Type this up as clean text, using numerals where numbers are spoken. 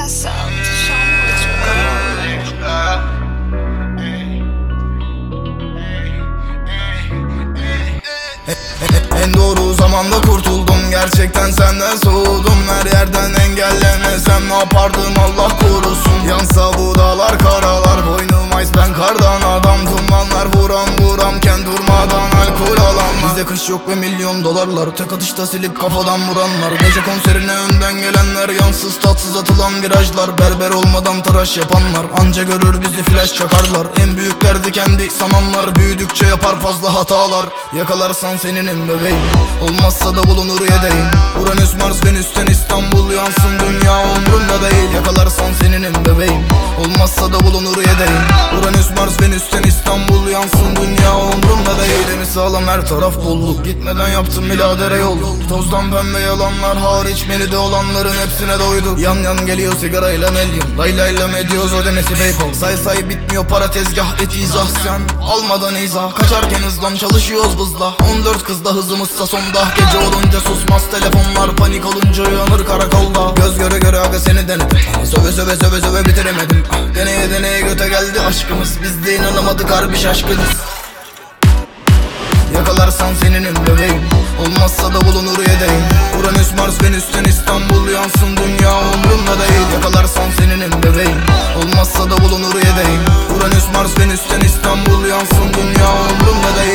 sound. Show me what you got. En doğru zamanda kurtuldum, gerçekten senden soğudum. Her yerden engellemesem ne yapardım Allah korusun. Yansa bu dağlar karalar, boynum ice ben kardan adam. Dumanlar vuramken durmadan alkol alan. Bizde kış yok ve milyon dolarlar, tek atışta silip kafadan vuranlar. Gece konserine önden gelenler, yansız tatsız atılan virajlar. Berber olmadan tıraş yapanlar, anca görür bizi flash çakarlar. En büyüklerdi kendi sananlar, büyüdükçe yapar fazla hatalar. Yakalarsan seninim bebeğim, olmazsa da bulunur yedeğim. Uranüs Mars Venüs'ten İstanbul yansın, dünya umrumda değil. Yakalarsan seninim bebeğim, olmazsa da bulunur yedeğim. Uranüs Mars Venüs'ten İstanbul yansın, dünya umrumda değil. Elimi sağlam, her taraf bolluk, gitmeden yaptım biladere yol. Tozdan pembe yalanlar hariç, menüde olanların hepsine doyduk. Yan yan geliyor sigarayla melyon, laylayla ediyoruz ödemesi PayPal. Say bitmiyor para, tezgah et izah, sen almadan izah. Kaçarken hızlan çalışıyoruz bızla, 14 kızla hızımızsa sonda. Gece olunca susmaz telefonlar, panik olunca uyanır karakolda. Göz göre göre aga seni denedim, ama söve bitiremedim. Deneye göte geldi aşkımız, biz de inanamadık harbi şaşkınız. Yakalarsan seninim bebeğim, olmazsa da bulunur yedeğim. Uranüs Mars Venüs'ten İstanbul yansın, dünya umrumda değil. Yakalarsan seninim bebeğim, olmazsa da bulunur yedeğim. Uranüs Mars Venüs'ten İstanbul yansın, dünya umrumda değil.